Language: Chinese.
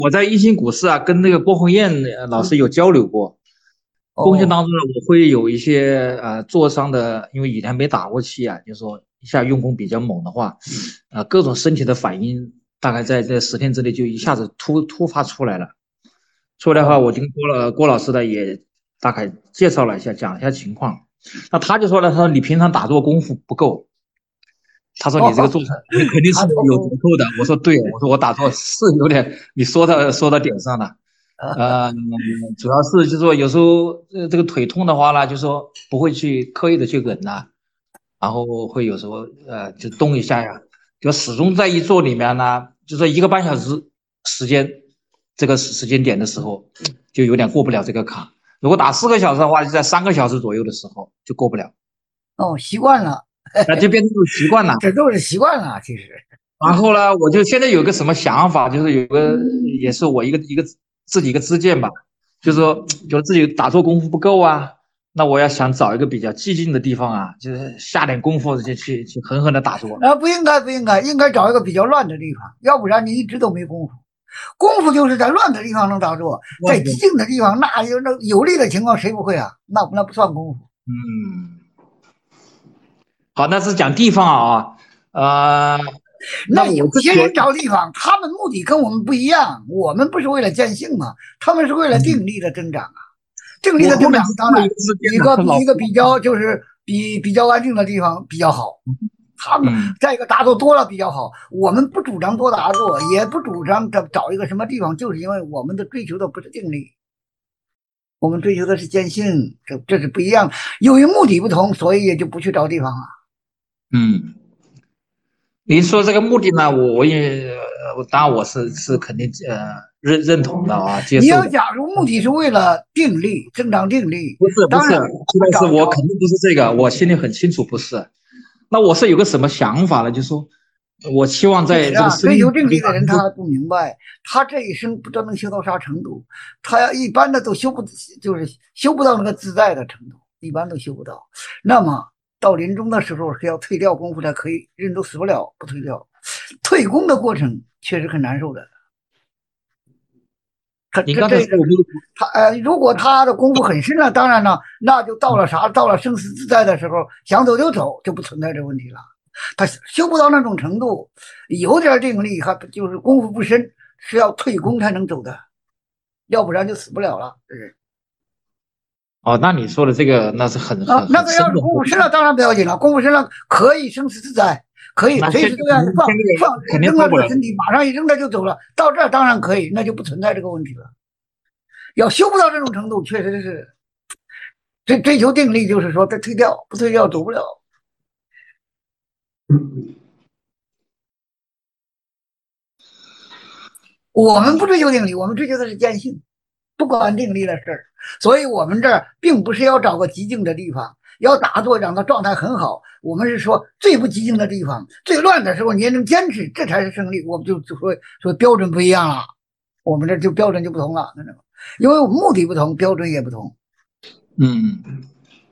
我在一星股市啊，跟那个郭红艳老师有交流过。过程哦当中呢，我会有一些做商的，因为以前没打过期啊，就是说一下用功比较猛的话，各种身体的反应大概在这10天之内就一下子突发出来了。出来的话， 哦我就跟郭老师呢也大概介绍了一下，讲了一下情况。那他就说了，他说你平常打坐功夫不够，他说你这个哦， 做法肯定是他有折都扣的。我说对，我说我打坐是有点，你说到点上了。呃，主要是就是说有时候这个腿痛的话呢，就是说不会去刻意的去忍呐、然后会有时候就动一下呀，就始终在一坐里面呢，就说1个半小时时间，这个时间点的时候就有点过不了这个坎。如果打4个小时的话，就在3个小时左右的时候就过不了， 哦习惯了， 那就变成一种习惯了。 这都是习惯了。其实， 然后呢，我就现在有个什么想法，就是有个也是我一个自己一个支见吧，就是说，觉得自己打坐功夫不够啊，那我要想找一个比较寂静的地方啊，就是下点功夫去狠狠的打坐。 不应该，不应该，应该找一个比较乱的地方，要不然你一直都没功夫。功夫就是在乱的地方能打坐，在寂静的地方，那有利的情况谁不会啊？那不算功夫。 嗯，好，那是讲地方啊，那那我这个有些人找地方，他们目的跟我们不一样，我们不是为了见性嘛，他们是为了定力的增长啊。定力我的增长， 后面是当然做一个支一点的，老师。 个比一个比较就是比较安静的地方比较好。他们嗯再一个打坐多了比较好，我们不主张多打坐，也不主张找一个什么地方，就是因为我们的追求的不是定力，我们追求的是见性，这是不一样的。由于目的不同，所以也就不去找地方了。 嗯，您说这个目的呢，我也当然我是肯定认同的啊，接你要受的。 假如目的是为了定力，增长定力， 不是， 当然徐老师， 找找我肯定不是这个，我心里很清楚不是。那我是有个什么想法呢？就是说我期望在这个其实啊， 生命追求定中啊， 力的人他不明白，他这一生不知道能修到啥程度，他要一般的都就是修不到那个自在的程度，一般都修不到。那么到临终的时候是要退掉功夫才可以，人都死不了不退掉，退功的过程确实很难受的。他您这这个刚才说我们如果他的功夫很深了，当然了，那就到了啥，到了生死自在的时候，想走就走，就不存在这问题了。他修不到那种程度，有点定力，还就是功夫不深，是要退功才能走的，要不然就死不了了。 哦，那你说的这个那是很啊， 很那个要是很深的功夫深了，当然不要紧了，功夫深了可以生死自在，可以那随时都要放肯定扔了做不了。 这个身体，马上一扔他就走了。到这儿当然可以，那就不存在这个问题了。要修不到这种程度，确实是追求定力，就是说他退掉，不退掉走不了。我们不追求定力，我们追求的是见性，不管定力的事儿。所以我们这儿并不是要找个极静的地方，要打坐让他状态很好。我们是说最不极静的地方，最乱的时候你也能坚持，这才是胜利。我们就说标准不一样了，我们这就标准就不同了，因为我们目的不同，标准也不同。 嗯。